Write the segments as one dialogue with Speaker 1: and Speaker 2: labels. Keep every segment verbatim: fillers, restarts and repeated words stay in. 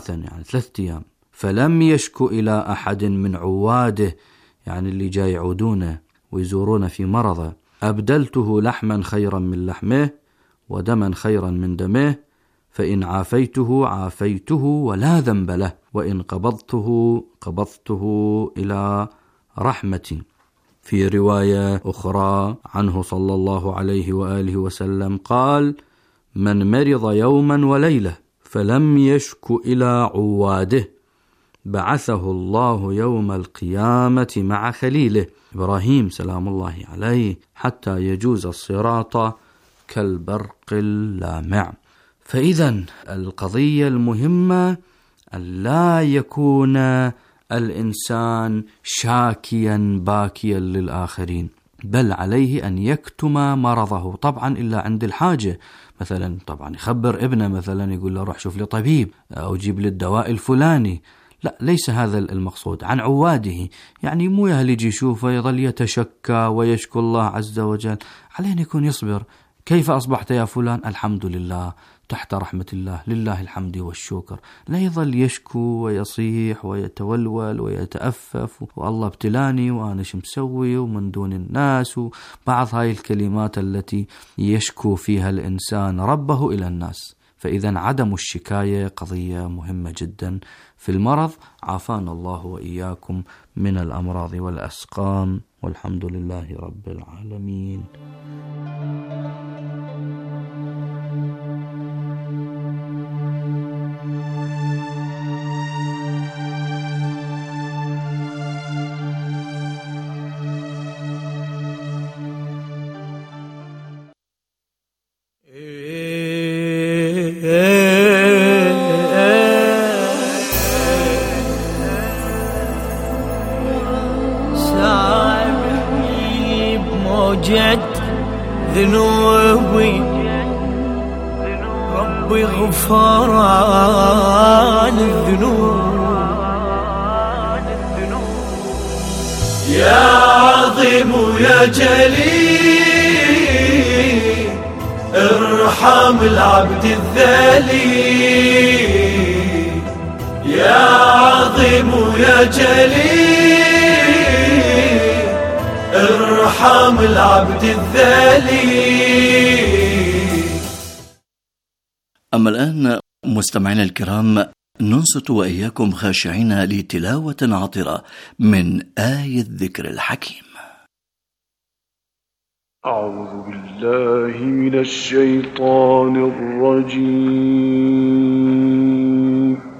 Speaker 1: يعني ثلاثة أيام، فلم يشكو إلى أحد من عواده، يعني اللي جاي يعودونه ويزورونه في مرضه، أبدلته لحما خيرا من لحمه ودما خيرا من دمه، فإن عافيته عافيته ولا ذنب له، وإن قبضته قبضته إلى رحمتي. في رواية أخرى عنه صلى الله عليه وآله وسلم قال: من مرض يوما وليلة فلم يشك إلى عواده بعثه الله يوم القيامة مع خليله إبراهيم سلام الله عليه حتى يجوز الصراط كالبرق اللامع. فإذا القضية المهمة أن لا يكون الإنسان شاكيا باكيا للآخرين، بل عليه أن يكتم مرضه، طبعا إلا عند الحاجة، مثلا طبعا يخبر ابنه، مثلا يقول له روح شوف لي طبيب أو جيب لي الدواء الفلاني، لا، ليس هذا المقصود. عن عواده، يعني مو يهل يجي يشوفه يظل يتشكى ويشكو الله عز وجل، عليه أن يكون يصبر. كيف أصبحت يا فلان؟ الحمد لله، تحت رحمة الله، لله الحمد والشكر. لا يظل يشكو ويصيح ويتولول ويتأفف، والله ابتلاني وأنا شو مسوي ومن دون الناس، وبعض هاي الكلمات التي يشكو فيها الإنسان ربه إلى الناس. فإذا عدم الشكاية قضية مهمة جدا في المرض. عافانا الله وإياكم من الأمراض والأسقام، والحمد لله رب العالمين.
Speaker 2: ذنوبي ربي غفران الذنوب، يا عظيم يا جليل ارحم العبد الذليل، يا عظيم يا جليل ارحم العبد الذليل.
Speaker 3: أما الآن مستمعينا الكرام، ننصت وإياكم خاشعين لتلاوة عطرة من آية الذكر الحكيم.
Speaker 4: أعوذ بالله من الشيطان الرجيم.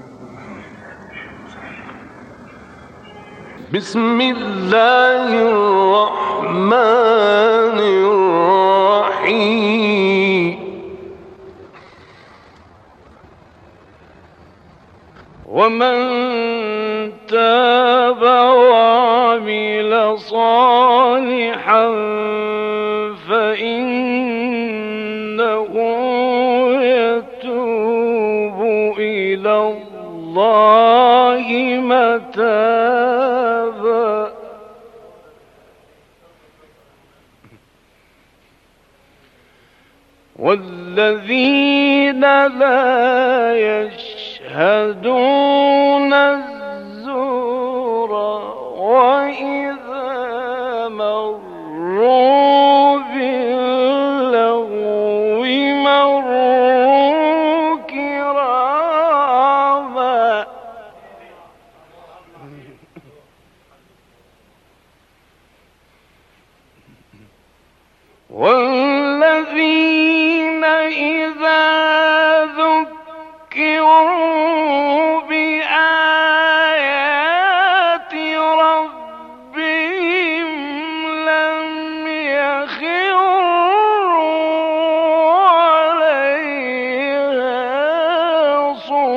Speaker 4: بسم الله الرحمن الرحيم. ومن تاب وعمل صالحا فإنه يتوب إلى الله متابا. والذين لا يشهدون الزور وإذا مروا باللغو مروا كراما. والذين إذا ذكروا بآيات ربهم لم يخروا عليها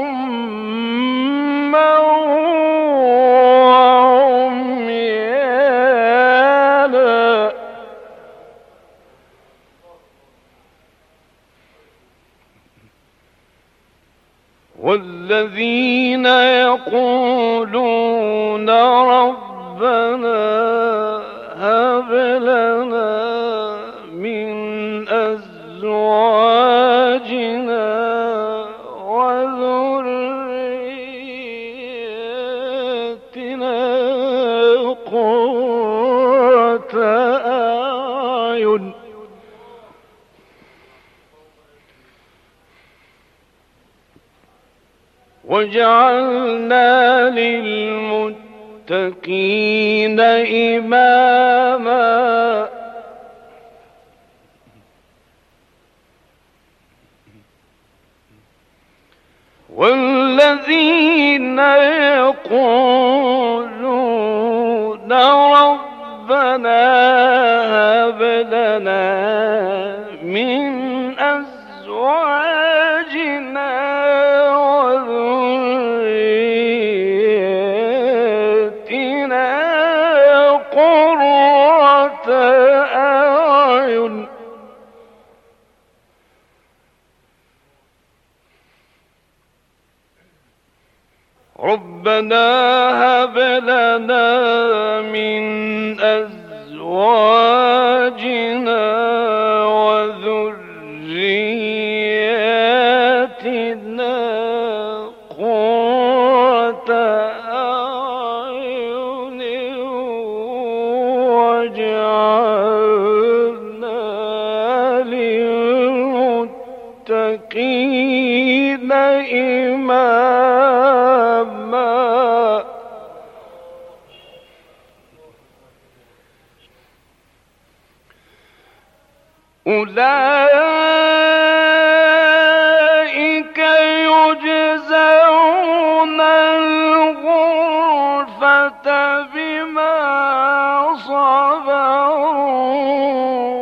Speaker 4: صما وعميانا. والذين يقولون ربنا هب لنا من أزواجنا وذرياتنا وجعلنا للمتقين إماما والذين يقولون ربنا هب لنا من أزواجنا وذريتنا قرة أعين ربنا هب لنا من أزواجنا وذرياتنا قرة أعين واجعلنا للمتقين إماما. أولئك يجزون الغرفة بما صبروا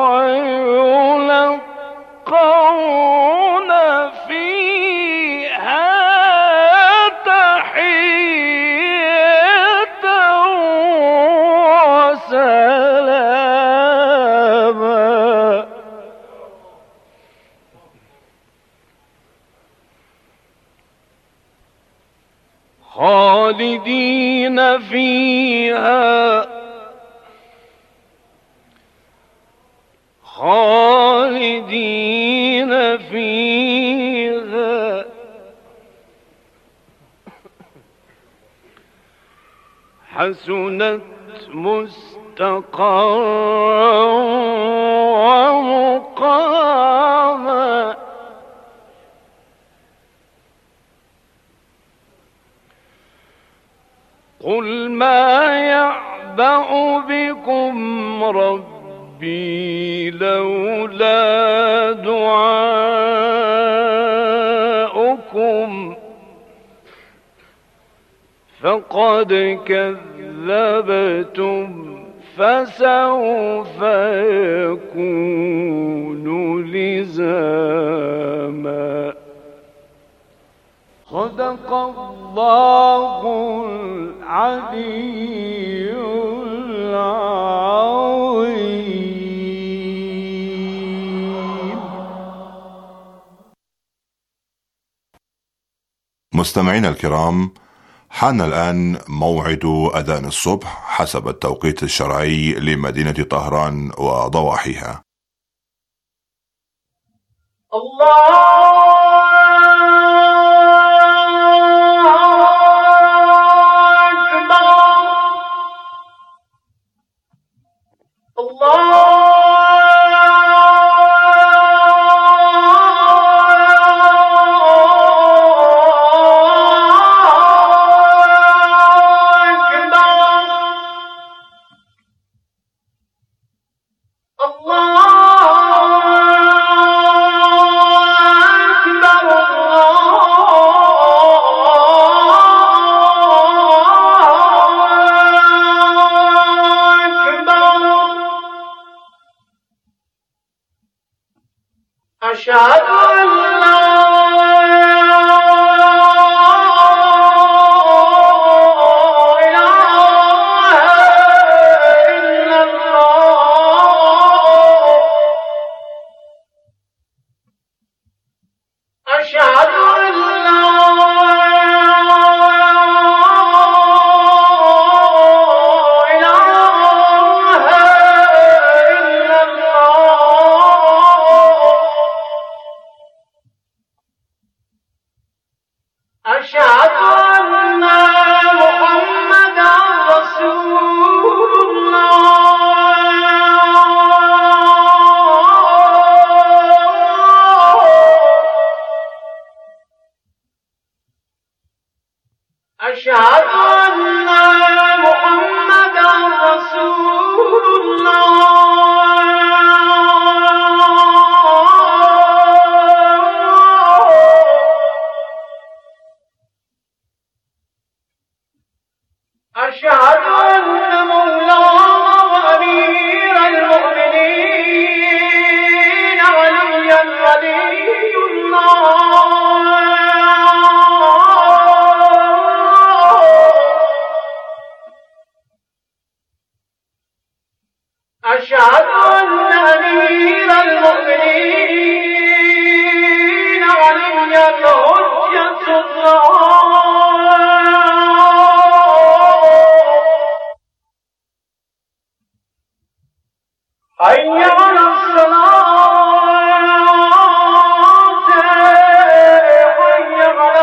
Speaker 4: ويلقون فيها تحية وسلاما. خالدين فيها خالدين فيها حسنت مستقرا ومقاما. قل ما يعبأ بكم ربي لولا دعاؤكم فقد كذبتم فسوف يكون لزاما. صدق الله العلي العظيم.
Speaker 5: مستمعينا الكرام، حان الآن موعد أذان الصبح حسب التوقيت الشرعي لمدينة طهران وضواحيها.
Speaker 2: الله أشهد أن لا إله إلا الله. أشهد أن لا إله إلا الله. أشهد أن محمدا رسول الله. أشهد أن مولانا وأمير المؤمنين عليا ولي الله. أشهد أن أمير المؤمنين علي الحجة الله. حي على الصلاة، حي على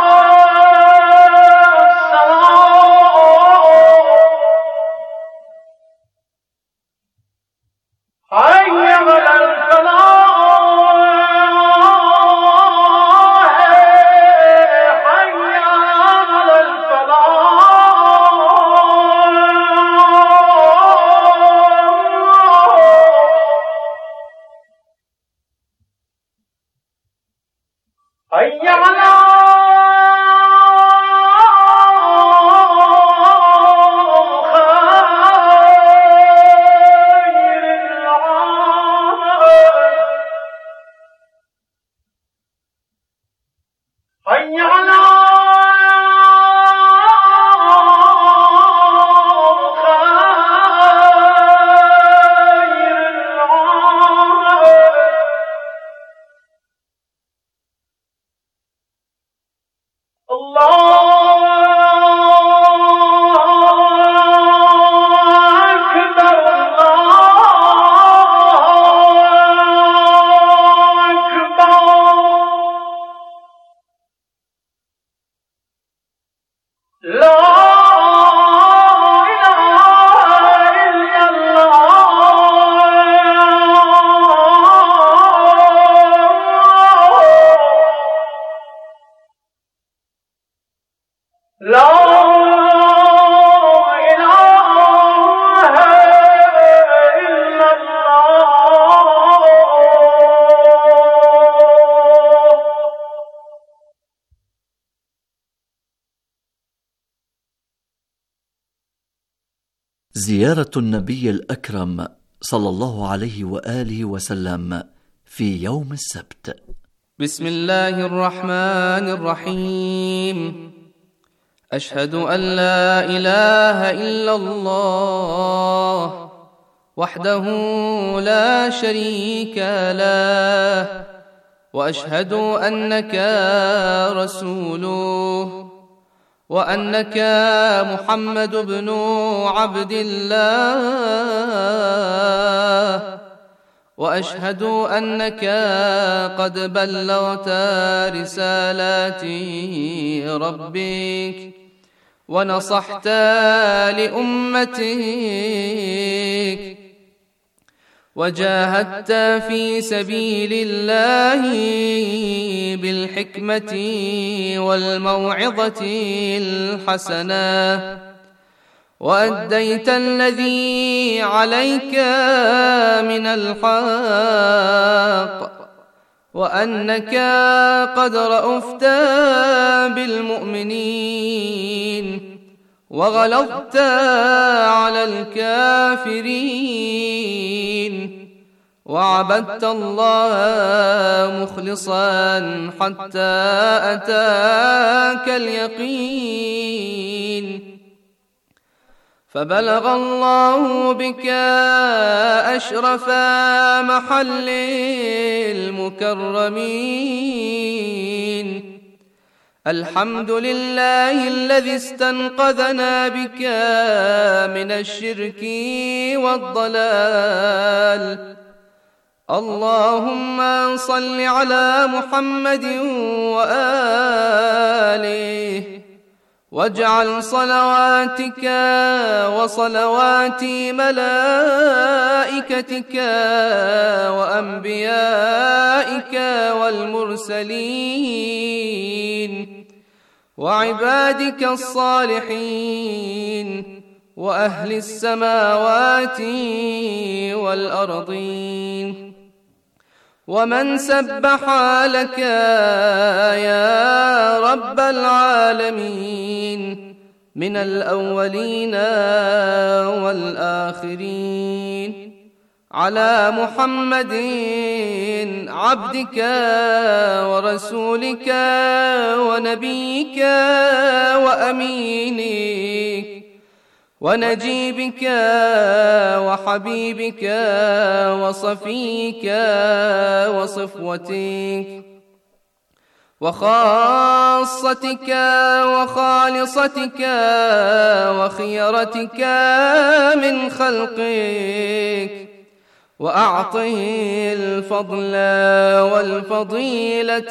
Speaker 2: الصلاة، حي على الفلاح، حي على الفلاح، حي على حي على خير العالم. الله أكبر، الله أكبر. لا إله إلا الله. لا إله إلا الله.
Speaker 3: زيارة النبي الأكرم صلى الله عليه وآله وسلم في يوم السبت.
Speaker 6: بسم الله الرحمن الرحيم. أشهد أن لا إله إلا الله وحده لا شريك له، وأشهد أنك رسوله، وأنك محمد بن عبد الله، وأشهد أنك قد بلغت رسالات ربك ونصحت لأمتك وجاهدت في سبيل الله بالحكمة والموعظة الحسنة، وأديت الذي عليك من الحق، وأنك قد رأفت بالمؤمنين وغلظت على الكافرين، وعبدت الله مخلصا حتى أتاك اليقين، فبلغ الله بك أشرف محل المكرمين. الحمد لله الذي استنقذنا بك من الشرك والضلال. اللهم صل على محمد وآله، واجعل صلواتك وصلوات ملائكتك وأنبيائك والمرسلين وعبادك الصالحين وأهل السماوات والأرضين، ومن سبح لك يا رب العالمين من الأولين والآخرين، على محمد عبدك ورسولك ونبيك وأمينك ونجيبك وحبيبك وصفيك وصفوتك وخاصتك وخالصتك وخيرتك من خلقك، وأعطه الفضل والفضيلة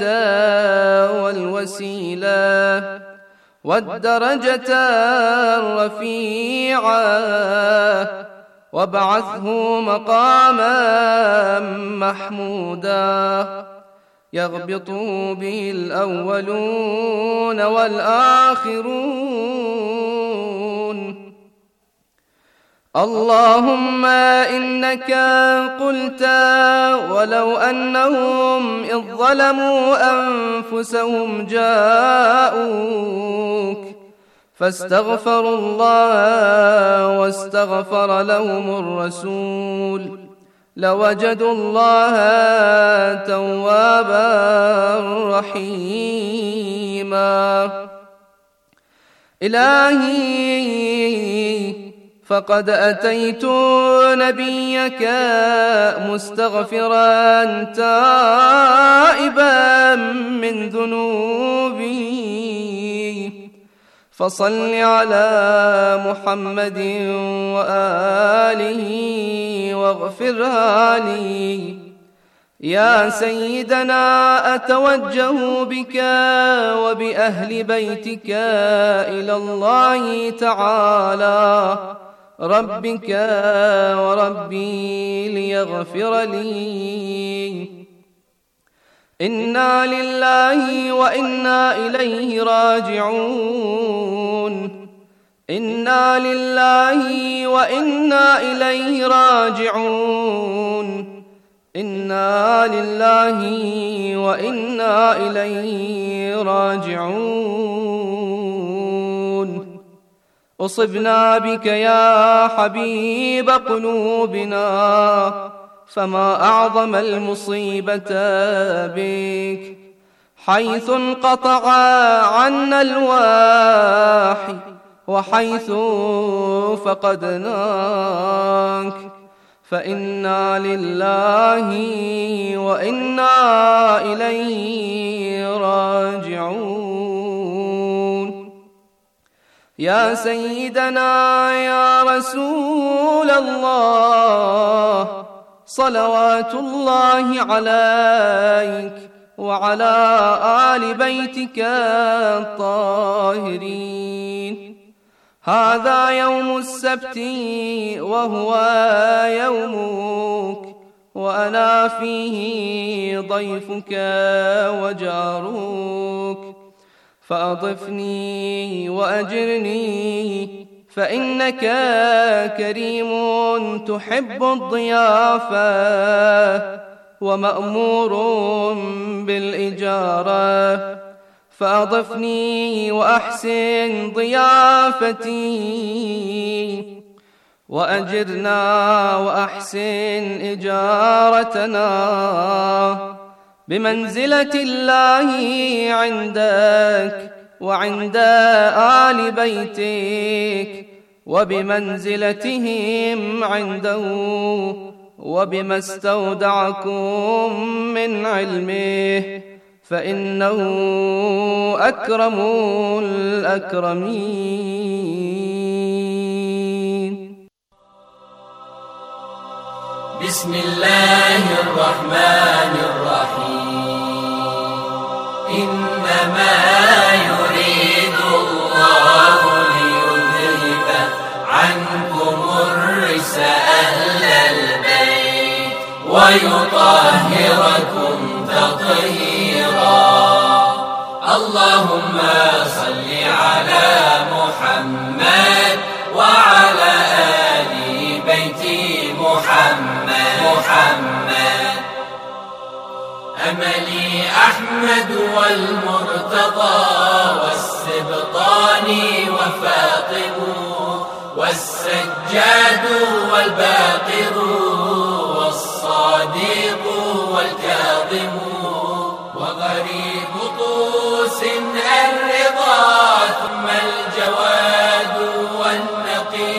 Speaker 6: والوسيلة والدرجة الرفيعة، وابعثه مقاما محمودا يغبط به الأولون والآخرون. اللهم إنك قلت ولو أنهم إذ ظلموا أنفسهم جاءوك فاستغفروا الله واستغفر لهم الرسول لوجدوا الله توابا رحيما. إلهي فقد أتيت نبيك مستغفرا تائبا من ذنوبي، فصل على محمد وآله واغفرها لي. يا سيدنا أتوجه بك وبأهل بيتك إلى الله تعالى ربك وربي ليغفر لي. إنا لله وإنا إليه راجعون، إنا لله وإنا إليه راجعون، إنا لله وإنا إليه راجعون. أصبنا بك يا حبيب قلوبنا، فما أعظم المصيبة بك، حيث انقطع عنا الواحي وحيث فقدناك، فإنا لله وإنا إليه راجعون. يا سيدنا يا رسول الله صلوات الله عليك وعلى آل بيتك الطاهرين. هذا يوم السبت وهو يومك، وأنا فيه ضيفك وجارك، فأضفني وأجرني، فإنك كريم تحب الضيافة ومأمور بالإجارة، فأضفني وأحسن ضيافتي، وأجرنا وأحسن إجارتنا بمنزلة الله عندك وعند آل بيتك، وبمنزلتهم عنده، وبما استودعكم من علمه، فإنه أكرم الأكرمين.
Speaker 7: بسم الله الرحمن الرحيم. إنما يريد الله ليذهب عنكم الرجس أهل البيت ويطهركم تطهيرا. الله اللهم صل على محمد وعلى آل بيت محمد محمد أملي أحمد والمرتضى والسبطان وفاطم والسجاد والباقر والصادق والكاظم وغريب طوس الرضا ثم الجواد والنقي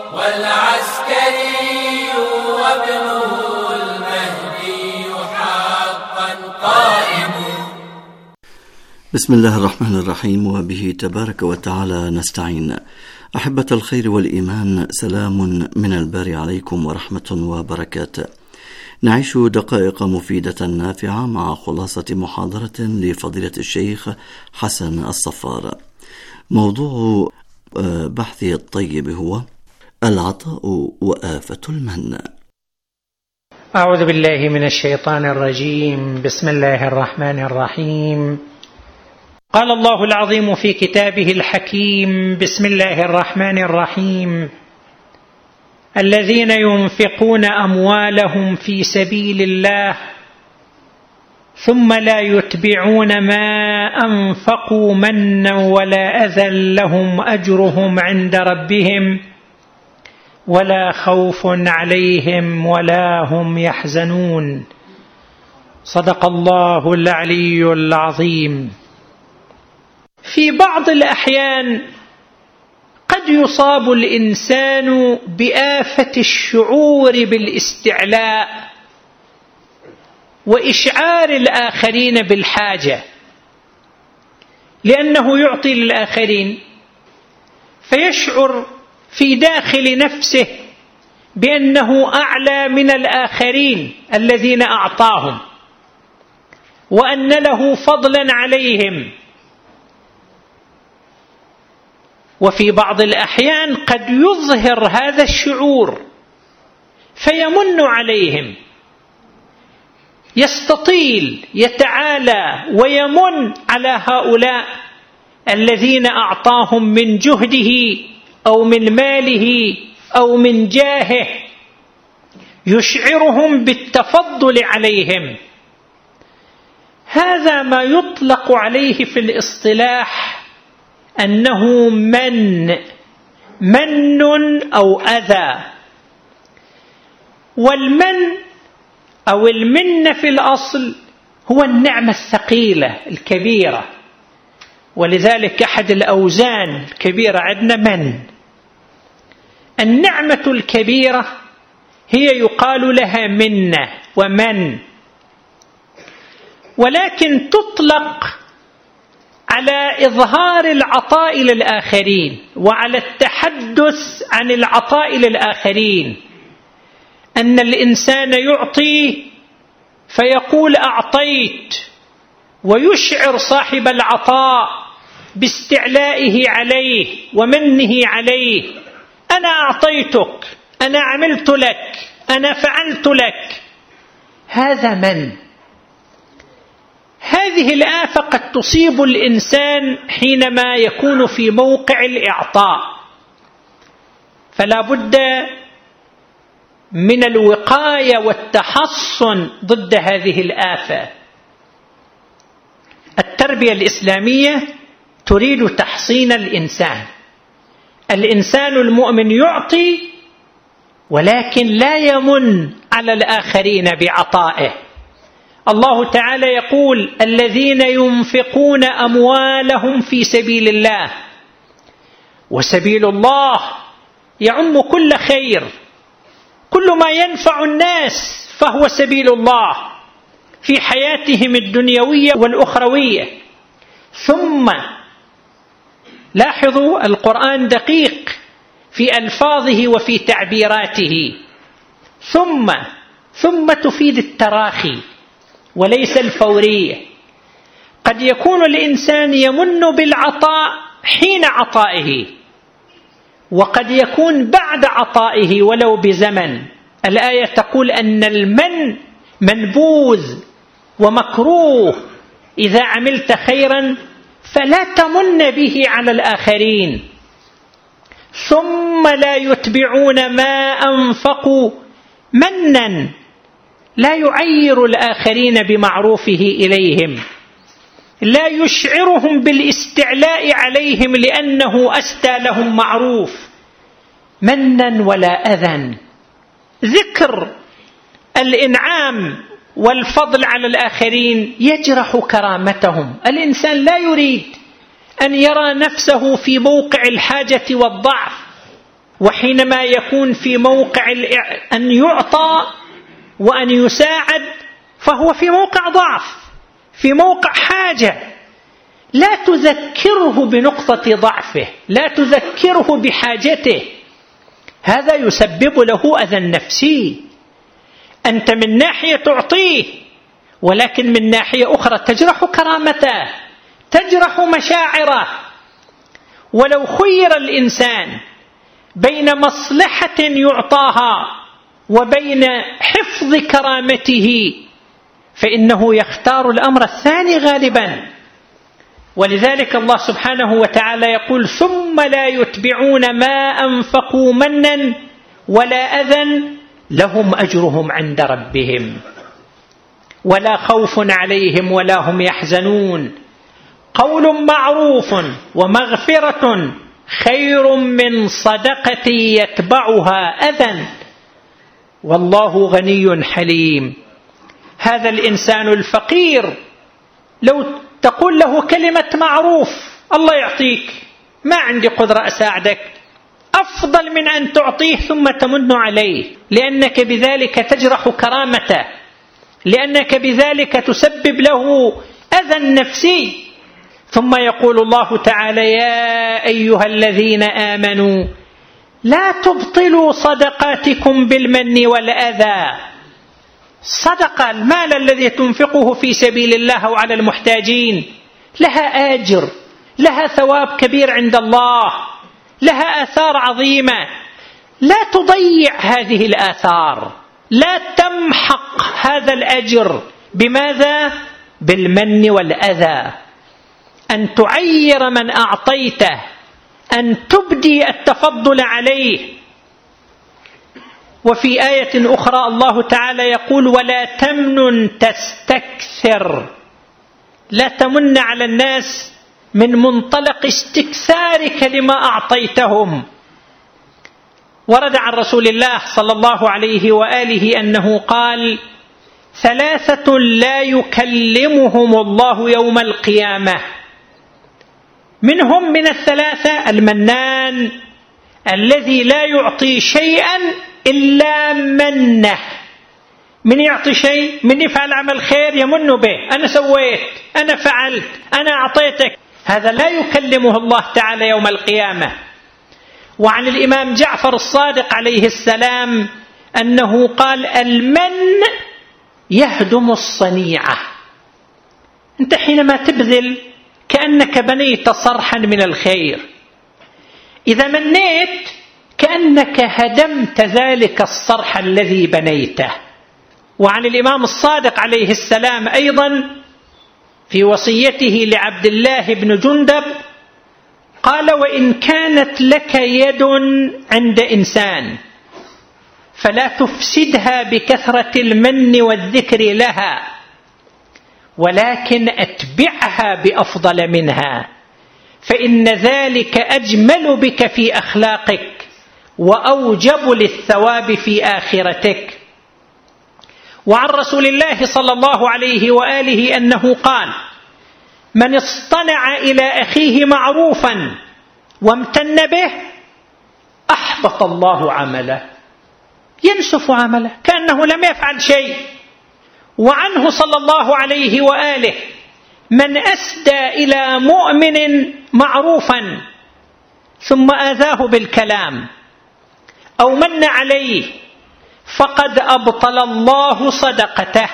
Speaker 7: والعسكري وابنه المهدي حقا قائم.
Speaker 3: بسم الله الرحمن الرحيم، وبه تبارك وتعالى نستعين. أحبة الخير والإيمان، سلام من الباري عليكم ورحمة وبركاته. نعيش دقائق مفيدة نافعة مع خلاصة محاضرة لفضيلة الشيخ حسن الصفار. موضوع بحثه الطيب هو العطاء وآفة المن.
Speaker 8: أعوذ بالله من الشيطان الرجيم. بسم الله الرحمن الرحيم. قال الله العظيم في كتابه الحكيم: بسم الله الرحمن الرحيم. الذين ينفقون أموالهم في سبيل الله ثم لا يتبعون ما أنفقوا منا ولا أذى لهم أجرهم عند ربهم ولا خوف عليهم ولا هم يحزنون. صدق الله العلي العظيم. في بعض الأحيان قد يصاب الإنسان بآفة الشعور بالاستعلاء وإشعار الآخرين بالحاجة، لأنه يعطي للآخرين فيشعر في داخل نفسه بأنه أعلى من الآخرين الذين أعطاهم، وأن له فضلا عليهم. وفي بعض الأحيان قد يظهر هذا الشعور فيمن عليهم، يستطيل يتعالى ويمن على هؤلاء الذين أعطاهم من جهده أو من ماله أو من جاهه، يشعرهم بالتفضل عليهم. هذا ما يطلق عليه في الاصطلاح أنه من من أو أذى. والمن أو المن في الأصل هو النعمة الثقيلة الكبيرة، ولذلك أحد الأوزان الكبيرة عندنا من. النعمة الكبيرة هي يقال لها منة ومن، ولكن تطلق على إظهار العطاء للآخرين وعلى التحدث عن العطاء للآخرين، أن الإنسان يعطي فيقول أعطيت، ويشعر صاحب العطاء باستعلائه عليه ومنه عليه: أنا أعطيتك، أنا عملت لك، أنا فعلت لك. هذا من. هذه الآفة قد تصيب الإنسان حينما يكون في موقع الإعطاء، فلا بد من الوقاية والتحصن ضد هذه الآفة. التربية الإسلامية تريد تحصين الإنسان. الإنسان المؤمن يعطي ولكن لا يمن على الآخرين بعطائه. الله تعالى يقول: الذين ينفقون أموالهم في سبيل الله. وسبيل الله يعم كل خير، كل ما ينفع الناس فهو سبيل الله في حياتهم الدنيوية والأخروية. ثم لاحظوا القرآن دقيق في ألفاظه وفي تعبيراته. ثم ثم تفيد التراخي وليس الفورية. قد يكون الإنسان يمن بالعطاء حين عطائه، وقد يكون بعد عطائه ولو بزمن. الآية تقول أن المن منبوذ ومكروه. إذا عملت خيرا فلا تمن به على الآخرين ثم لا يتبعون ما أنفقوا منا لا يعير الآخرين بمعروفه إليهم، لا يشعرهم بالاستعلاء عليهم لأنه أسدى لهم معروف، منا ولا أذى. ذكر الإنعام والفضل على الآخرين يجرح كرامتهم. الإنسان لا يريد أن يرى نفسه في موقع الحاجة والضعف، وحينما يكون في موقع أن يعطى وأن يساعد فهو في موقع ضعف، في موقع حاجة. لا تذكره بنقطة ضعفه، لا تذكره بحاجته، هذا يسبب له أذى نفسي. أنت من ناحية تعطيه، ولكن من ناحية أخرى تجرح كرامته، تجرح مشاعره. ولو خير الإنسان بين مصلحة يعطاها وبين حفظ كرامته فإنه يختار الأمر الثاني غالبا. ولذلك الله سبحانه وتعالى يقول ثم لا يتبعون ما أنفقوا منا ولا أذى لهم أجرهم عند ربهم ولا خوف عليهم ولا هم يحزنون. قول معروف ومغفرة خير من صدقة يتبعها أذى والله غني حليم. هذا الإنسان الفقير لو تقول له كلمة معروف الله يعطيك، ما عندي قدرة أساعدك، أفضل من أن تعطيه ثم تمن عليه، لأنك بذلك تجرح كرامته، لأنك بذلك تسبب له أذى نفسي. ثم يقول الله تعالى يا أيها الذين آمنوا لا تبطلوا صدقاتكم بالمن والأذى. صدقة المال الذي تنفقه في سبيل الله وعلى المحتاجين لها أجر، لها ثواب كبير عند الله، لها آثار عظيمة. لا تضيع هذه الآثار، لا تمحق هذا الأجر. بماذا؟ بالمن والأذى. أن تعير من أعطيته، أن تبدي التفضل عليه. وفي آية أخرى الله تعالى يقول ولا تمنن تستكثر، لا تمن على الناس من منطلق استكثارك لما أعطيتهم. ورد عن رسول الله صلى الله عليه وآله أنه قال ثلاثة لا يكلمهم الله يوم القيامة. منهم من الثلاثة المنان الذي لا يعطي شيئا إلا منه. من يعطي شيء، من يفعل عمل خير يمن به، أنا سويت، أنا فعلت، أنا أعطيتك، هذا لا يكلمه الله تعالى يوم القيامة. وعن الإمام جعفر الصادق عليه السلام أنه قال المن يهدم الصنيعة. أنت حينما تبذل كأنك بنيت صرحا من الخير، إذا منيت كأنك هدمت ذلك الصرح الذي بنيته. وعن الإمام الصادق عليه السلام أيضا في وصيته لعبد الله بن جندب قال وإن كانت لك يد عند إنسان فلا تفسدها بكثرة المن والذكر لها، ولكن أتبعها بأفضل منها، فإن ذلك أجمل بك في أخلاقك وأوجب للثواب في آخرتك. وعن رسول الله صلى الله عليه وآله أنه قال من اصطنع إلى أخيه معروفا وامتن به أحبط الله عمله، ينسف عمله كأنه لم يفعل شيء. وعنه صلى الله عليه وآله من أسدى إلى مؤمن معروفا ثم آذاه بالكلام أو من عليه فقد أبطل الله صدقته.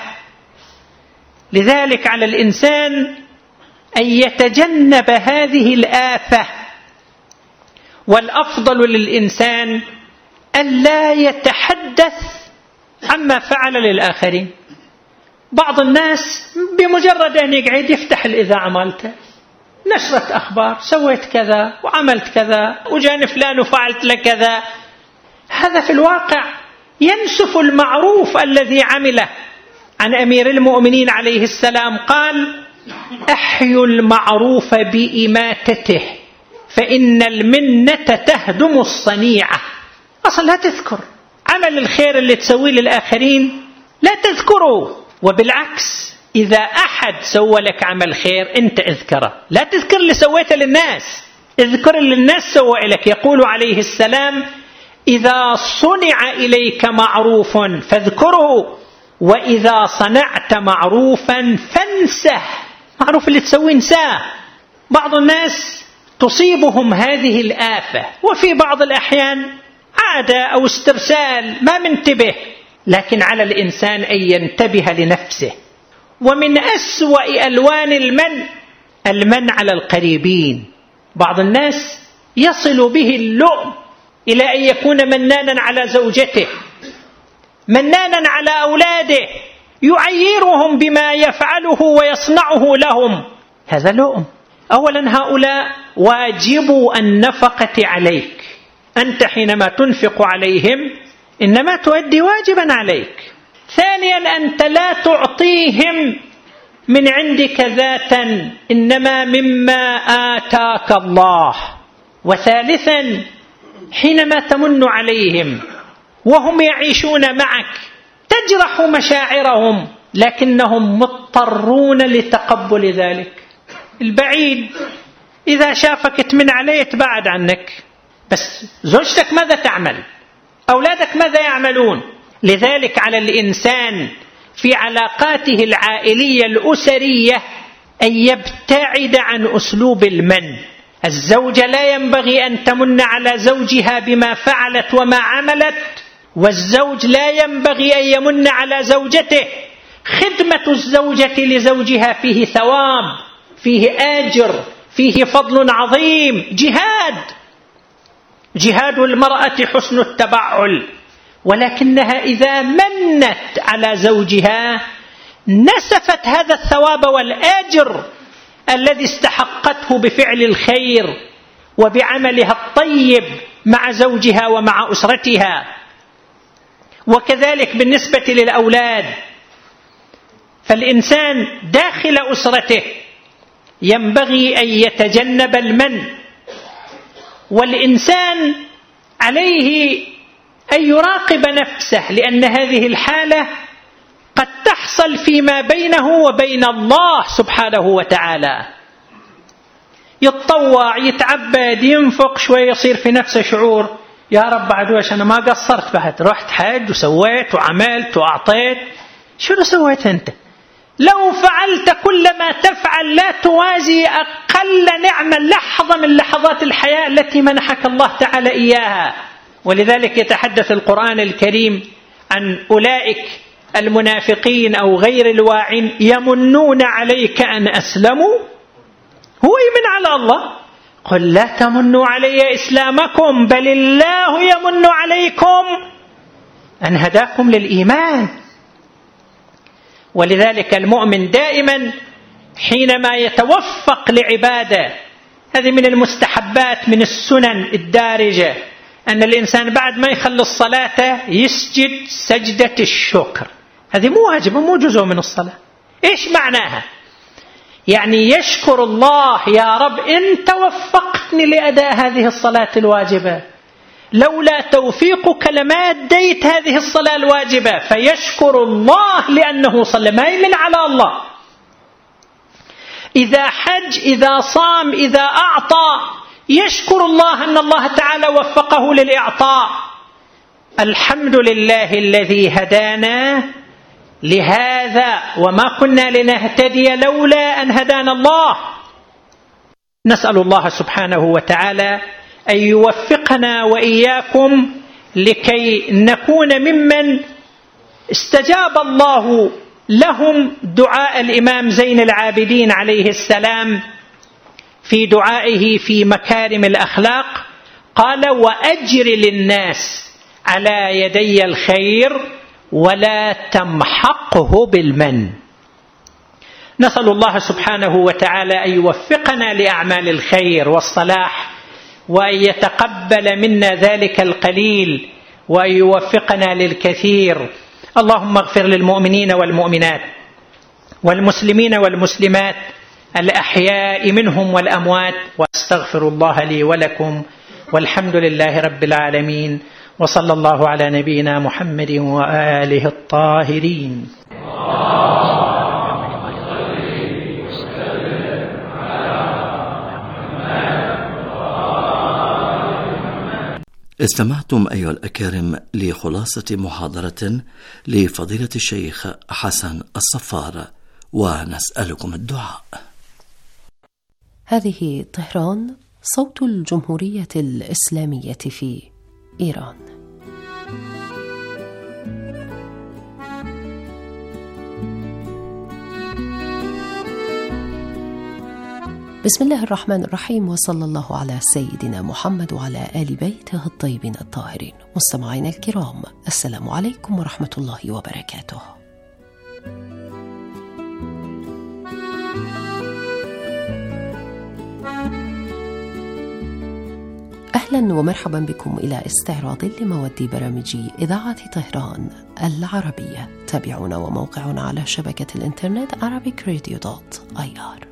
Speaker 8: لذلك على الإنسان أن يتجنب هذه الآفة، والأفضل للإنسان أن لا يتحدث عما فعل للآخرين. بعض الناس بمجرد أن يقعد يفتح الإذاعة مالته نشرة أخبار، سويت كذا وعملت كذا وجاني فلان وفعلت لك كذا. هذا في الواقع ينسف المعروف الذي عمله. عن أمير المؤمنين عليه السلام قال: أحيوا المعروف بإماتته فإن المنة تهدم الصنيعة. أصلا لا تذكر عمل الخير اللي تسويه للآخرين، لا تذكره، وبالعكس إذا أحد سوى لك عمل خير أنت اذكره، لا تذكر اللي سويته للناس، اذكر اللي الناس سوى لك. يقول عليه السلام: إذا صنع إليك معروف فاذكره، وإذا صنعت معروفا فانسه. معروف اللي تسويه انساه. بعض الناس تصيبهم هذه الآفة، وفي بعض الأحيان عادة أو استرسال ما منتبه، لكن على الإنسان أن ينتبه لنفسه. ومن أسوأ ألوان المن المن على القريبين. بعض الناس يصل به اللؤم إلى أن يكون منانا على زوجته، منانا على أولاده، يعيرهم بما يفعله ويصنعه لهم. هذا لؤم. أولا هؤلاء واجب النفقة عليك، أنت حينما تنفق عليهم إنما تؤدي واجبا عليك. ثانيا أنت لا تعطيهم من عندك ذاتا، إنما مما آتاك الله. وثالثا حينما تمن عليهم وهم يعيشون معك تجرح مشاعرهم، لكنهم مضطرون لتقبل ذلك. البعيد إذا شافك تمن عليه يتبعد عنك، بس زوجتك ماذا تعمل؟ أولادك ماذا يعملون؟ لذلك على الإنسان في علاقاته العائلية الأسرية أن يبتعد عن أسلوب المن. الزوجة لا ينبغي أن تمن على زوجها بما فعلت وما عملت، والزوج لا ينبغي أن يمن على زوجته. خدمة الزوجة لزوجها فيه ثواب، فيه آجر، فيه فضل عظيم. جهاد جهاد المرأة حسن التبعل، ولكنها إذا منت على زوجها نسفت هذا الثواب والآجر الذي استحقته بفعل الخير وبعملها الطيب مع زوجها ومع أسرتها. وكذلك بالنسبة للأولاد، فالإنسان داخل أسرته ينبغي أن يتجنب المن، والإنسان عليه أن يراقب نفسه، لأن هذه الحالة قد تحصل فيما بينه وبين الله سبحانه وتعالى. يتطوع، يتعبد، ينفق شوي، يصير في نفسه شعور: يا رب عدوش أنا ما قصرت بعد، رحت حج وسويت وعملت وأعطيت. شو سويت أنت؟ لو فعلت كل ما تفعل لا توازي أقل نعمة لحظة من لحظات الحياة التي منحك الله تعالى إياها. ولذلك يتحدث القرآن الكريم عن أولئك المنافقين أو غير الواعين: يمنون عليك أن أسلموا. هو يمن على الله. قل لا تمنوا علي إسلامكم بل الله يمن عليكم أن هداكم للإيمان. ولذلك المؤمن دائما حينما يتوفق لعبادة، هذه من المستحبات من السنن الدارجة، أن الإنسان بعد ما يخلص صلاته يسجد سجدة الشكر. هذه مو واجبة، مو جزء من الصلاة. إيش معناها؟ يعني يشكر الله: يا رب أنت وفقتني لأداء هذه الصلاة الواجبة، لولا توفيقك لما أديت هذه الصلاة الواجبة. فيشكر الله لأنه صلى، ما يمن على الله. إذا حج، إذا صام، إذا أعطى يشكر الله أن الله تعالى وفقه للإعطاء. الحمد لله الذي هدانا لهذا وما كنا لنهتدي لولا أن هدانا الله. نسأل الله سبحانه وتعالى أن يوفقنا وإياكم لكي نكون ممن استجاب الله لهم دعاء الإمام زين العابدين عليه السلام في دعائه في مكارم الأخلاق. قال: وأجر للناس على يدي الخير ولا تمحقه بالمن. نسأل الله سبحانه وتعالى أن يوفقنا لأعمال الخير والصلاح، وأن يتقبل منا ذلك القليل، وأن يوفقنا للكثير. اللهم اغفر للمؤمنين والمؤمنات والمسلمين والمسلمات الأحياء منهم والأموات، واستغفر الله لي ولكم، والحمد لله رب العالمين، وصلى الله على نبينا محمد وآله الطاهرين.
Speaker 3: استمعتم أيها الأكارم لخلاصة محاضرة لفضيلة الشيخ حسن الصفار، ونسألكم الدعاء.
Speaker 9: هذه طهران، صوت الجمهورية الإسلامية في إيران. بسم الله الرحمن الرحيم، وصلى الله على سيدنا محمد وعلى آل بيته الطيبين الطاهرين. مستمعينا الكرام، السلام عليكم ورحمة الله وبركاته. أهلا ومرحبا بكم إلى استعراض لمواد برامج إذاعة طهران العربية. تابعونا وموقعنا على شبكة الإنترنت arabic radio dot i r.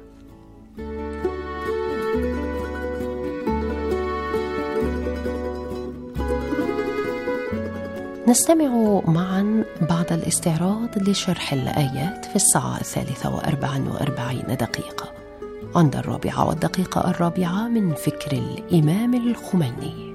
Speaker 9: نستمع معا بعد الاستعراض لشرح الآيات في الساعة الثالثة وأربع وأربعين دقيقة، عند الرابعة والدقيقة الرابعة من فكر الإمام الخميني.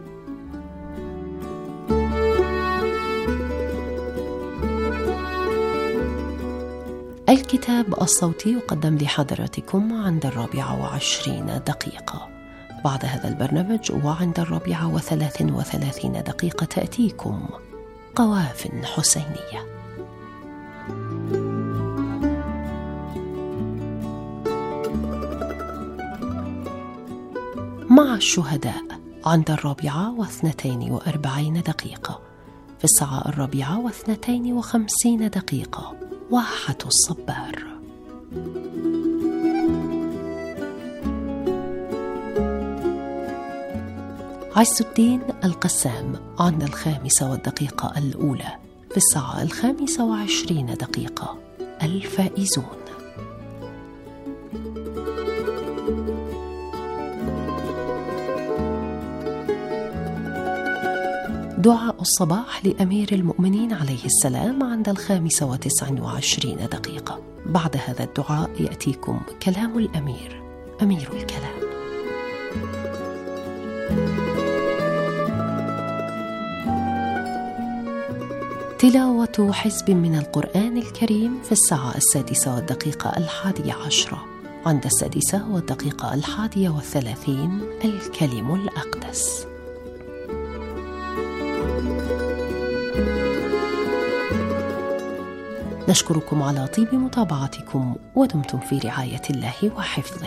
Speaker 9: الكتاب الصوتي يقدم لحضراتكم عند الرابعة وعشرين دقيقة. بعد هذا البرنامج وعند الرابعة وثلاث وثلاثين دقيقة تأتيكم قواف حسينية. مع الشهداء عند الرابعة واثنتين وأربعين دقيقة. في الساعة الرابعة واثنتين وخمسين دقيقة واحة الصبار. عز الدين القسام عند الخامسة والدقيقة الأولى. في الساعة الخامسة وعشرين دقيقة الفائزون. دعاء الصباح لأمير المؤمنين عليه السلام عند الخامسة وتسع وعشرين دقيقة. بعد هذا الدعاء يأتيكم كلام الأمير، أمير الكلام. تلاوة حزب من القرآن الكريم في الساعة السادسة والدقيقة الحادية عشرة. عند السادسة والدقيقة الحادية والثلاثين الكلم الأقدس. نشكركم على طيب متابعتكم، ودمتم في رعاية الله وحفظه.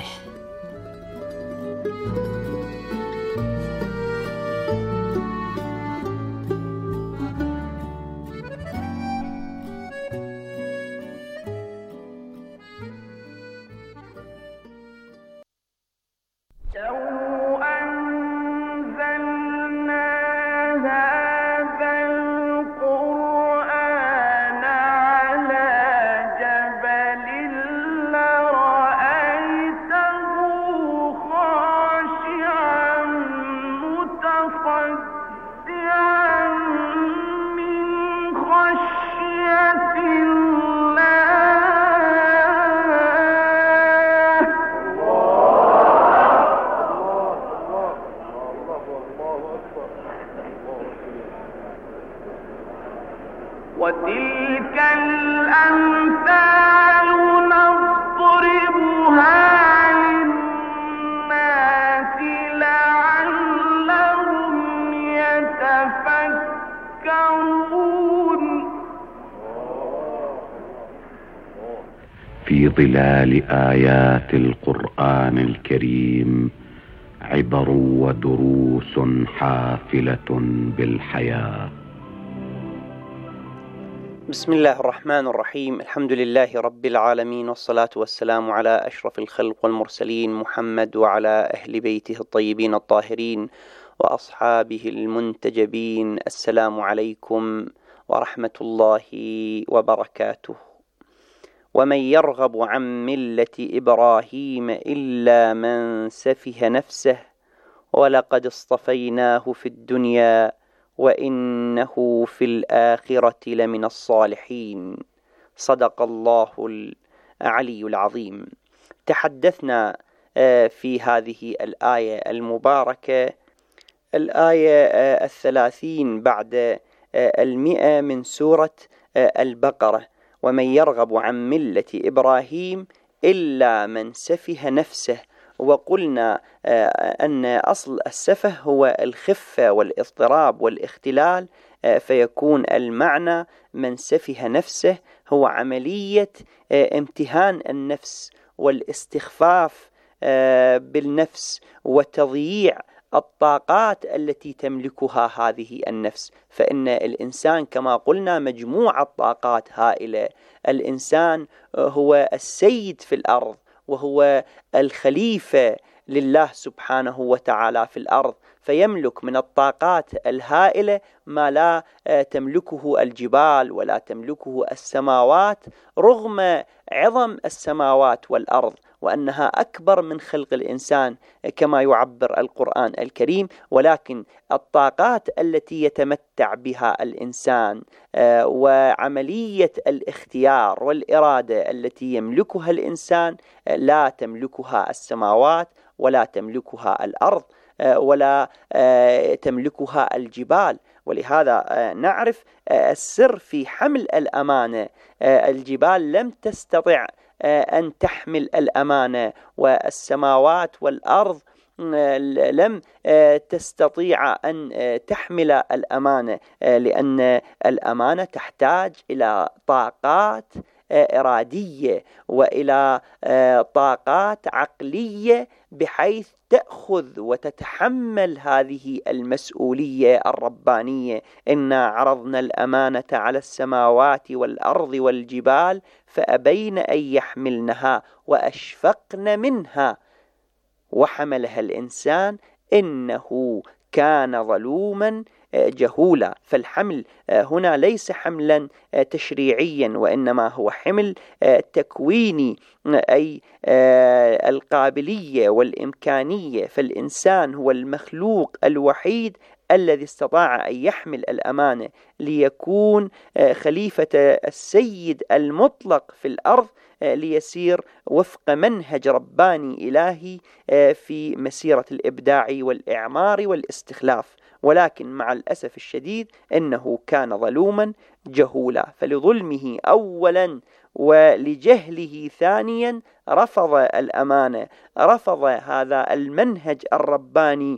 Speaker 2: وتلك الأمثال نضربها للناس لعلهم يتفكرون.
Speaker 10: في ظلال آيات القرآن الكريم عبر ودروس حافلة بالحياة.
Speaker 11: بسم الله الرحمن الرحيم. الحمد لله رب العالمين، والصلاة والسلام على أشرف الخلق والمرسلين محمد وعلى أهل بيته الطيبين الطاهرين وأصحابه المنتجبين. السلام عليكم ورحمة الله وبركاته. ومن يرغب عن ملة إبراهيم إلا من سفه نفسه ولقد اصطفيناه في الدنيا وإنه في الآخرة لمن الصالحين. صدق الله العلي العظيم. تحدثنا في هذه الآية المباركة، الآية الثلاثين بعد المئة من سورة البقرة: ومن يرغب عن ملة إبراهيم إلا من سفه نفسه. وقلنا أن أصل السفه هو الخفة والاضطراب والاختلال، فيكون المعنى من سفه نفسه هو عملية امتهان النفس والاستخفاف بالنفس وتضييع الطاقات التي تملكها هذه النفس. فإن الإنسان كما قلنا مجموعة طاقات هائلة. الإنسان هو السيد في الأرض وهو الخليفة لله سبحانه وتعالى في الأرض، فيملك من الطاقات الهائلة ما لا تملكه الجبال ولا تملكه السماوات، رغم عظم السماوات والأرض وأنها أكبر من خلق الإنسان كما يعبر القرآن الكريم. ولكن الطاقات التي يتمتع بها الإنسان وعملية الاختيار والإرادة التي يملكها الإنسان لا تملكها السماوات ولا تملكها الأرض ولا تملكها الجبال. ولهذا نعرف السر في حمل الأمانة. الجبال لم تستطع أن تحمل الأمانة، والسماوات والأرض لم تستطيع أن تحمل الأمانة، لأن الأمانة تحتاج إلى طاقات إرادية وإلى طاقات عقلية بحيث تأخذ وتتحمل هذه المسؤولية الربانية. إنا عرضنا الأمانة على السماوات والأرض والجبال فأبين أن يحملنها وأشفقن منها وحملها الإنسان إنه كان ظلوما جهولا. فالحمل هنا ليس حملا تشريعيا، وإنما هو حمل تكويني، أي القابلية والإمكانية. فالإنسان هو المخلوق الوحيد الذي استطاع أن يحمل الأمانة ليكون خليفة السيد المطلق في الأرض، ليسير وفق منهج رباني إلهي في مسيرة الإبداع والإعمار والاستخلاف. ولكن مع الأسف الشديد إنه كان ظلوما جهولا، فلظلمه أولا ولجهله ثانيا رفض الأمانة، رفض هذا المنهج الرباني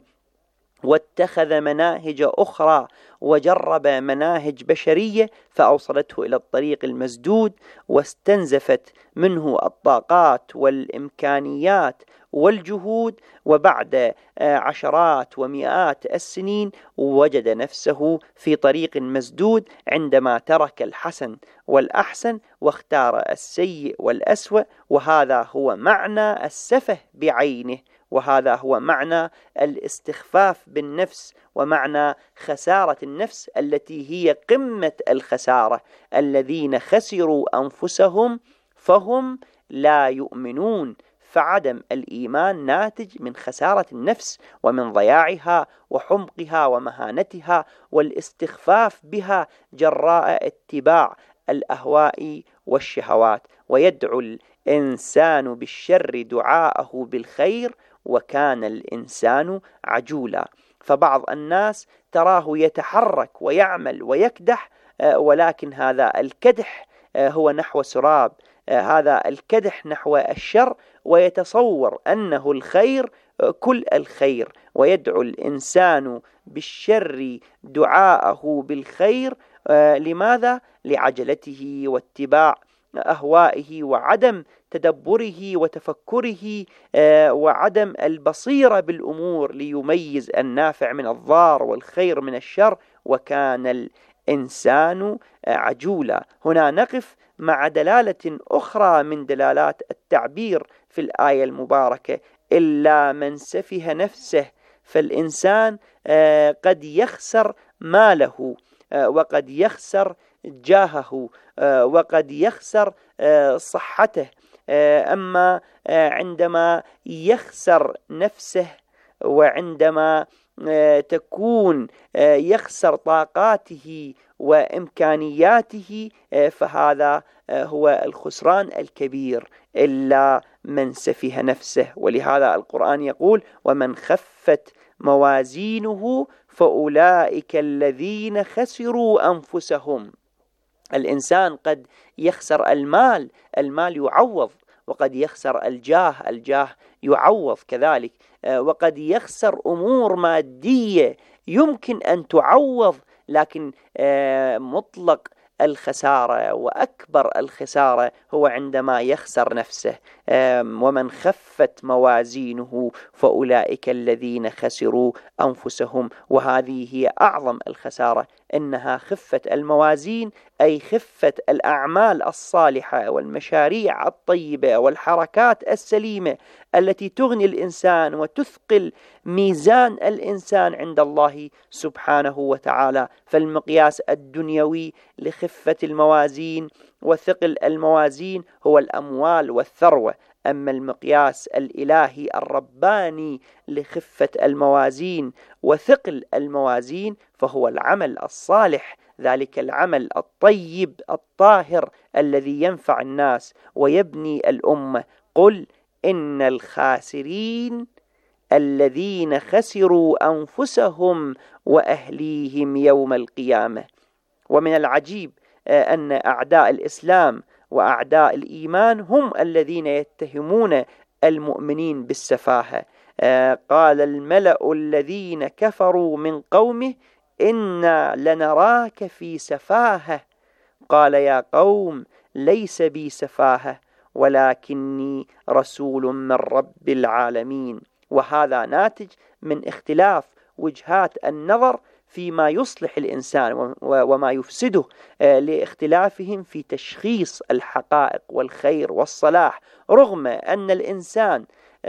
Speaker 11: واتخذ مناهج أخرى وجرب مناهج بشرية فأوصلته إلى الطريق المسدود، واستنزفت منه الطاقات والإمكانيات والجهود. وبعد عشرات ومئات السنين وجد نفسه في طريق مسدود عندما ترك الحسن والأحسن واختار السيء والأسوأ. وهذا هو معنى السفه بعينه، وهذا هو معنى الاستخفاف بالنفس ومعنى خسارة النفس التي هي قمة الخسارة. الذين خسروا أنفسهم فهم لا يؤمنون. فعدم الإيمان ناتج من خسارة النفس ومن ضياعها وحمقها ومهانتها والاستخفاف بها جراء اتباع الأهواء والشهوات. ويدعو الإنسان بالشر دعاءه بالخير وكان الإنسان عجولا. فبعض الناس تراه يتحرك ويعمل ويكدح، ولكن هذا الكدح هو نحو سراب، هذا الكدح نحو الشر، ويتصور أنه الخير كل الخير. ويدعو الإنسان بالشر دعاءه بالخير. لماذا؟ لعجلته واتباع أهوائه وعدم تدبره وتفكره وعدم البصيرة بالأمور ليميز النافع من الضار والخير من الشر. وكان الإنسان عجولا. هنا نقف مع دلالة أخرى من دلالات التعبير في الآية المباركة: إلا من سفه نفسه. فالإنسان قد يخسر ماله، وقد يخسر جاهه، وقد يخسر صحته. أما عندما يخسر نفسه، وعندما تكون يخسر طاقاته وإمكانياته، فهذا هو الخسران الكبير. إلا من سفه نفسه. ولهذا القرآن يقول: ومن خفت موازينه فأولئك الذين خسروا أنفسهم. الإنسان قد يخسر المال، المال يعوض، وقد يخسر الجاه، الجاه يعوض كذلك، وقد يخسر أمور مادية يمكن أن تعوض، لكن مطلق الخسارة وأكبر الخسارة هو عندما يخسر نفسه. ومن خفت موازينه فأولئك الذين خسروا أنفسهم. وهذه هي أعظم الخسارة، إنها خفة الموازين، أي خفة الأعمال الصالحة والمشاريع الطيبة والحركات السليمة التي تغني الإنسان وتثقل ميزان الإنسان عند الله سبحانه وتعالى. فالمقياس الدنيوي لخفة الموازين وثقل الموازين هو الأموال والثروة، أما المقياس الإلهي الرباني لخفة الموازين وثقل الموازين فهو العمل الصالح، ذلك العمل الطيب الطاهر الذي ينفع الناس ويبني الأمة. قل إن الخاسرين الذين خسروا أنفسهم وأهليهم يوم القيامة. ومن العجيب أن أعداء الإسلام وأعداء الإيمان هم الذين يتهمون المؤمنين بالسفاهة. قال الملأ الذين كفروا من قومه إنا لنراك في سفاهة. قال يا قوم ليس بي سفاهة ولكني رسول من رب العالمين. وهذا ناتج من اختلاف وجهات النظر فيما يصلح الإنسان وما يفسده، لاختلافهم في تشخيص الحقائق والخير والصلاح، رغم أن الإنسان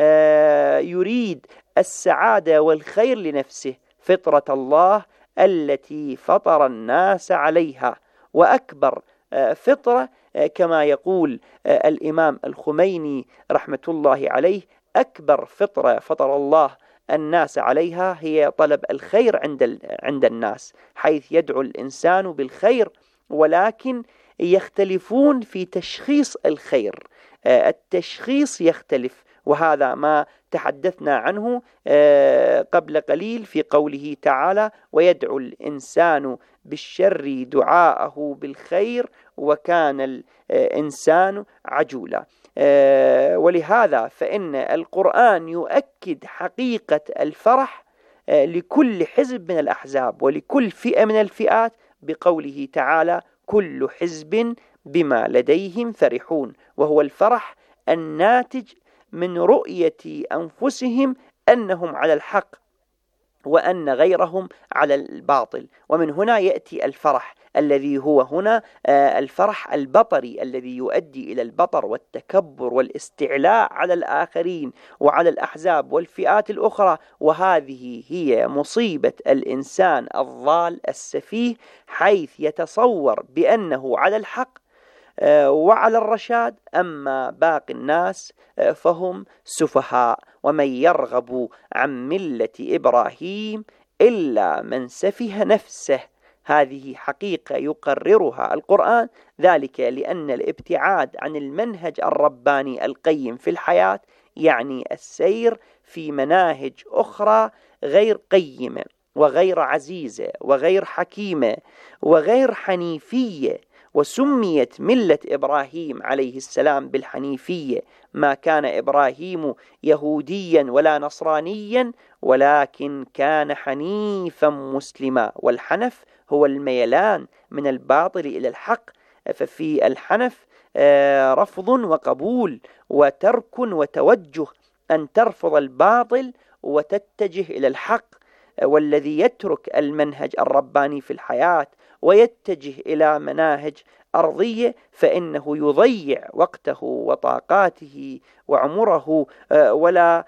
Speaker 11: يريد السعادة والخير لنفسه، فطرة الله التي فطر الناس عليها. وأكبر فطرة كما يقول الإمام الخميني رحمة الله عليه: أكبر فطرة فطر الله الناس عليها هي طلب الخير عند عند الناس، حيث يدعو الإنسان بالخير، ولكن يختلفون في تشخيص الخير. التشخيص يختلف، وهذا ما تحدثنا عنه قبل قليل في قوله تعالى: ويدعو الإنسان بالشر دعاءه بالخير وكان الإنسان عجولا. ولهذا فإن القرآن يؤكد حقيقة الفرح لكل حزب من الأحزاب ولكل فئة من الفئات بقوله تعالى: كل حزب بما لديهم فرحون. وهو الفرح الناتج من رؤية أنفسهم أنهم على الحق وأن غيرهم على الباطل. ومن هنا يأتي الفرح الذي هو هنا الفرح البطري الذي يؤدي إلى البطر والتكبر والاستعلاء على الآخرين وعلى الأحزاب والفئات الأخرى. وهذه هي مصيبة الإنسان الضال السفيه، حيث يتصور بأنه على الحق وعلى الرشاد، أما باقي الناس فهم سفهاء. ومن يرغب عن ملة إبراهيم إلا من سفه نفسه. هذه حقيقة يقررها القرآن، ذلك لأن الابتعاد عن المنهج الرباني القيم في الحياة يعني السير في مناهج أخرى غير قيمة وغير عزيزة وغير حكيمة وغير حنيفية. وسميت ملة إبراهيم عليه السلام بالحنيفية، ما كان إبراهيم يهوديا ولا نصرانيا ولكن كان حنيفا مسلما. والحنف هو الميلان من الباطل إلى الحق، ففي الحنف رفض وقبول وترك وتوجه، أن ترفض الباطل وتتجه إلى الحق. والذي يترك المنهج الرباني في الحياة ويتجه إلى مناهج أرضية فإنه يضيع وقته وطاقاته وعمره ولا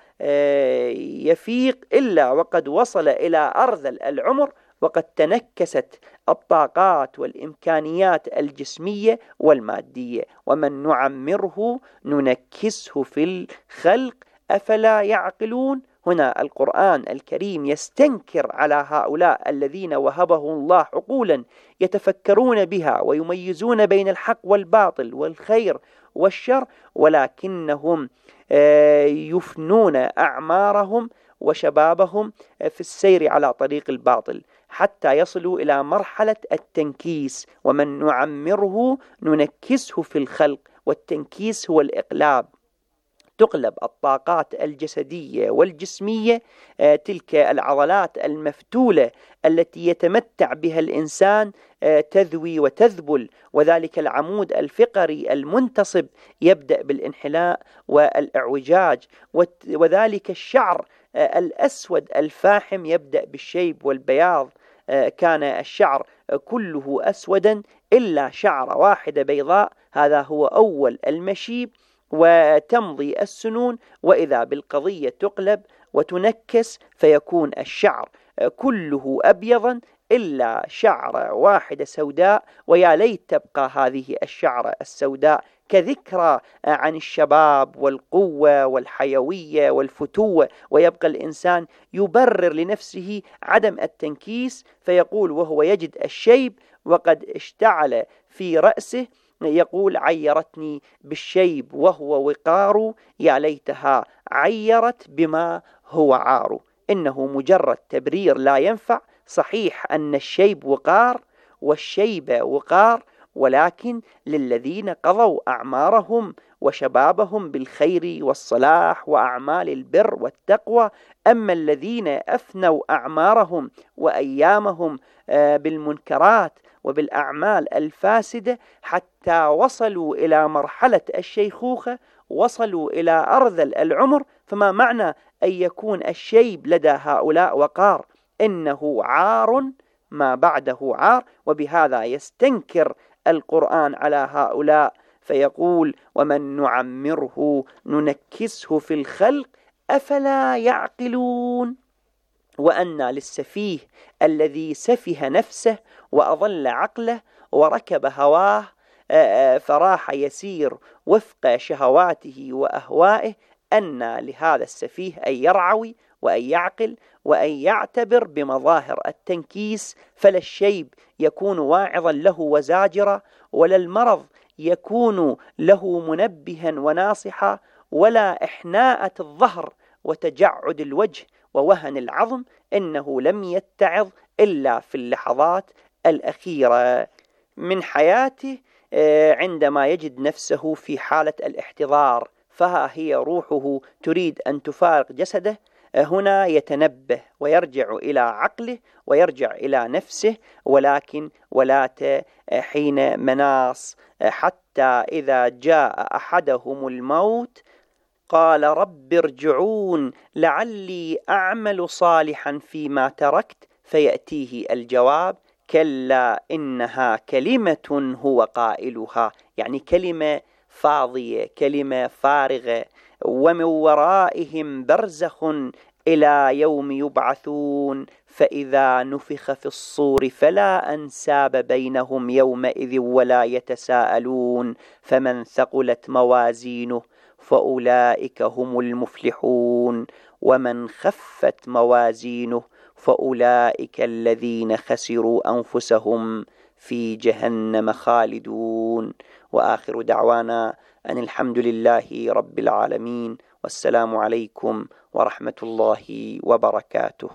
Speaker 11: يفيق إلا وقد وصل إلى أرذل العمر وقد تنكست الطاقات والإمكانيات الجسمية والمادية. ومن نعمره ننكسه في الخلق أفلا يعقلون. هنا القرآن الكريم يستنكر على هؤلاء الذين وهبهم الله عقولا يتفكرون بها ويميزون بين الحق والباطل والخير والشر، ولكنهم يفنون أعمارهم وشبابهم في السير على طريق الباطل حتى يصلوا إلى مرحلة التنكيس. ومن نعمره ننكسه في الخلق، والتنكيس هو الإقلاب، تقلب الطاقات الجسدية والجسمية، تلك العضلات المفتولة التي يتمتع بها الإنسان تذوي وتذبل، وذلك العمود الفقري المنتصب يبدأ بالانحناء والإعوجاج، وذلك الشعر الأسود الفاحم يبدأ بالشيب والبياض. كان الشعر كله أسودا إلا شعرة واحدة بيضاء، هذا هو أول المشيب، وتمضي السنون وإذا بالقضية تقلب وتنكس فيكون الشعر كله أبيضا إلا شعرة واحدة سوداء، ويا ليت تبقى هذه الشعرة السوداء كذكرى عن الشباب والقوة والحيوية والفتوة، ويبقى الإنسان يبرر لنفسه عدم التنكيس فيقول وهو يجد الشيب وقد اشتعل في رأسه، يقول عيرتني بالشيب وهو وقار، يا ليتها عيرت بما هو عار. إنه مجرد تبرير لا ينفع. صحيح أن الشيب وقار والشيب وقار، ولكن للذين قضوا أعمارهم وشبابهم بالخير والصلاح وأعمال البر والتقوى. أما الذين أفنوا أعمارهم وأيامهم بالمنكرات وبالأعمال الفاسدة حتى وصلوا إلى مرحلة الشيخوخة، وصلوا إلى أرذل العمر، فما معنى أن يكون الشيب لدى هؤلاء وقار؟ إنه عار ما بعده عار. وبهذا يستنكر القرآن على هؤلاء فيقول ومن نعمره ننكسه في الخلق أفلا يعقلون. وأن للسفيه الذي سفه نفسه وأضل عقله وركب هواه فراح يسير وفق شهواته وأهوائه، أن لهذا السفيه أن يرعوي وأن يعقل وأن يعتبر بمظاهر التنكيس، فلا الشيب يكون واعظا له وزاجرا، ولا المرض يكون له منبها وناصحا، ولا إحناءة الظهر وتجعد الوجه ووهن العظم. إنه لم يتعظ إلا في اللحظات الأخيرة من حياته عندما يجد نفسه في حالة الاحتضار، فها هي روحه تريد أن تفارق جسده. هنا يتنبه ويرجع إلى عقله ويرجع إلى نفسه، ولكن ولات حين مناص، حتى إذا جاء أحدهم الموت قال رب ارجعون لعلي أعمل صالحا فيما تركت، فيأتيه الجواب كلا إنها كلمة هو قائلها، يعني كلمة فاضية، كلمة فارغة. ومن ورائهم برزخ إلى يوم يبعثون فإذا نفخ في الصور فلا أنساب بينهم يومئذ ولا يتساءلون فمن ثقلت موازينه فأولئك هم المفلحون ومن خفت موازينه فأولئك الذين خسروا أنفسهم في جهنم خالدون. وآخر دعوانا أن الحمد لله رب العالمين، والسلام عليكم ورحمة الله وبركاته.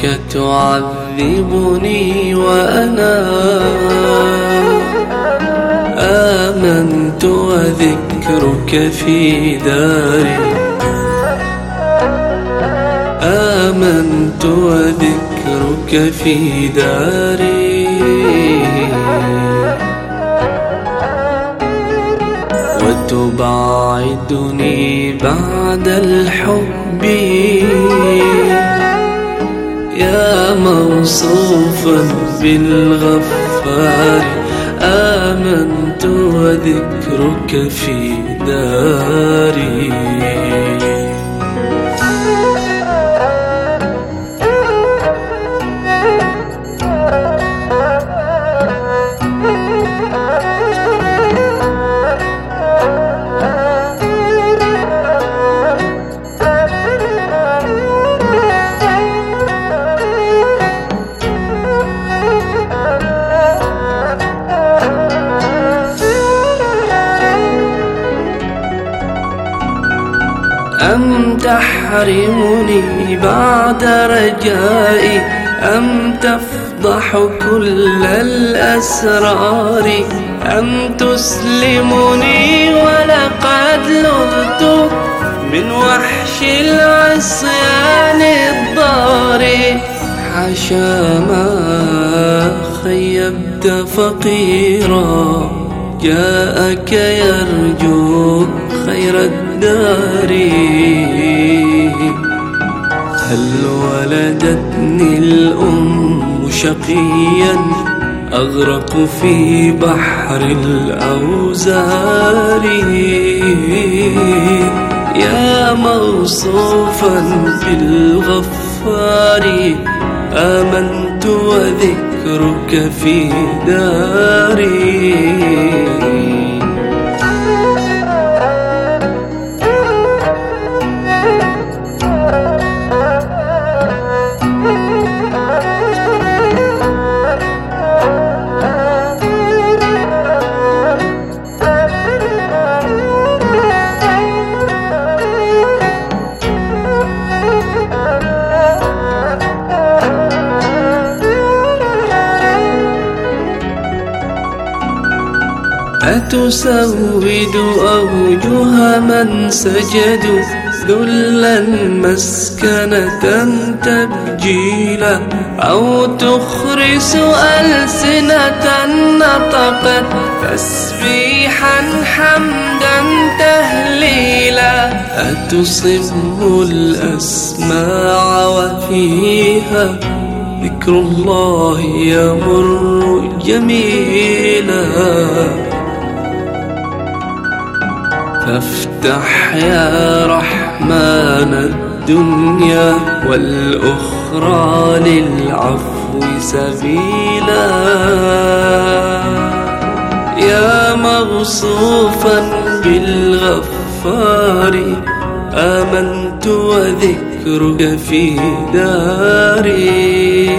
Speaker 6: تراك تعذبني وأنا آمنت وذكرك في داري، آمنت وذكرك في داري، وتبعدني بعد الحب يا موصوفا بالغفار، آمنت وذكرك في داري. أم تحرمني بعد رجائي، أم تفضح كل الأسرار، أم تسلمني ولقد لذت من وحش العصيان الضار، حشا ما خيبت فقيرا جاءك يرجو خير الدار، هل ولدتني الأم شقيا أغرق في بحر الأوزار، يا موصوفا بالغفار، آمنت وذكرك في داري. أتسود أوجه من سجدوا ذلا مسكنة تبجيلا، أو تخرس ألسنة نطقت تسبيحا حمدا تهليلا، أتصم الأسماع وفيها ذكر الله يمر جميلا، فافتح يا رحمن الدنيا والأخرى للعفو سبيلا، يا موصوفا بالغفار، آمنت وذكرك في داري.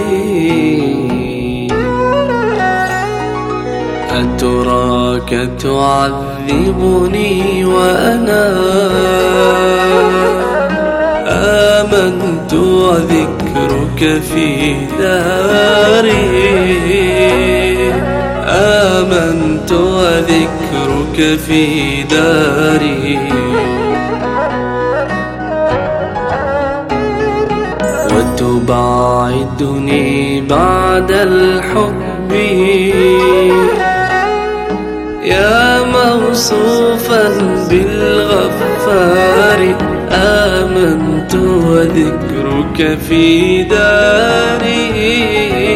Speaker 6: أتراك تعذبني وأنا آمنت وذكرك في داري، آمنت وذكرك في داري، وتبعدني بعد الحب يا موصوفا بالغفار، آمنت وذكرك في داري.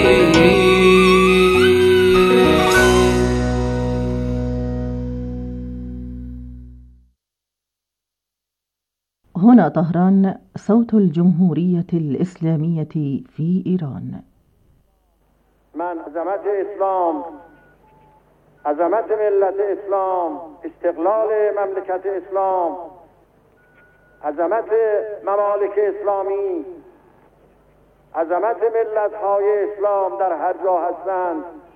Speaker 12: هنا طهران، صوت الجمهورية الإسلامية في إيران.
Speaker 13: من عظمت اسلام، عظمت ملت اسلام، استقلال مملکت اسلام، عظمت ممالک اسلامی، عظمت ملت های اسلام در هر جا هستند